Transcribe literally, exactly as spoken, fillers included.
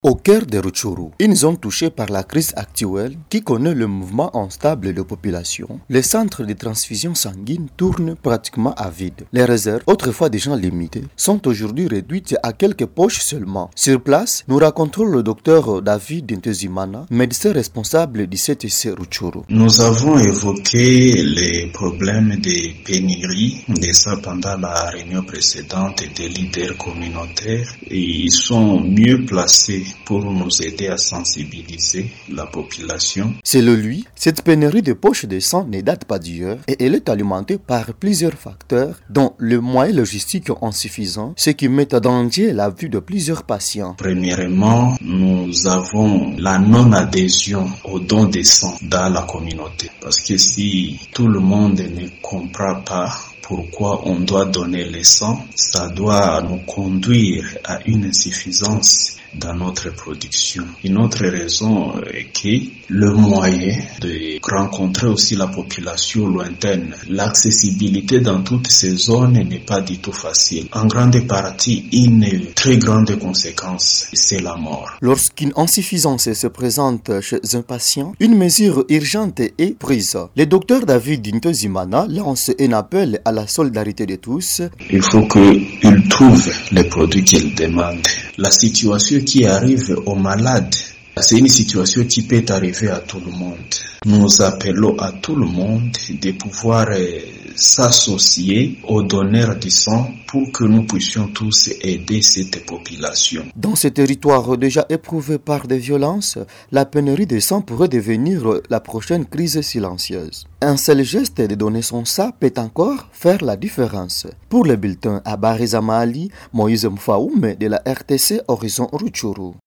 Au cœur de Rutshuru, une zone touchée par la crise actuelle qui connaît le mouvement instable de population, les centres de transfusion sanguine tournent pratiquement à vide. Les réserves, autrefois déjà limitées, sont aujourd'hui réduites à quelques poches seulement. Sur place, nous rencontrons le docteur David Ntezimana, médecin responsable du C T C Rutshuru. Nous avons évoqué les problèmes de pénurie, et ça pendant la réunion précédente des leaders communautaires, et ils sont mieux placés pour nous aider à sensibiliser la population. Selon lui, cette pénurie de poches de sang ne date pas d'hier et elle est alimentée par plusieurs facteurs, dont le moyen logistique insuffisant, ce qui met en danger la vie de plusieurs patients. Premièrement, nous avons la non-adhésion au don de sang dans la communauté. Parce que si tout le monde ne comprend pas pourquoi on doit donner le sang, ça doit nous conduire à une insuffisance dans notre production. Une autre raison est que le moyen de rencontrer aussi la population lointaine, l'accessibilité dans toutes ces zones n'est pas du tout facile. En grande partie, une très grande conséquence, c'est la mort. Lorsqu'une insuffisance se présente chez un patient, une mesure urgente est prise. Le docteur David Ntezimana lance un appel à la solidarité de tous. Il faut qu'ils trouvent les produits qu'ils demandent. La situation qui arrive aux malades, c'est une situation qui peut arriver à tout le monde. Nous appelons à tout le monde de pouvoir s'associer aux donneurs du sang pour que nous puissions tous aider cette population. Dans ce territoire déjà éprouvé par des violences, la pénurie de sang pourrait devenir la prochaine crise silencieuse. Un seul geste de donner son sang peut encore faire la différence. Pour le bulletin à Barizamali, Moïse Mfaoume de la R T C Horizon Rutshuru.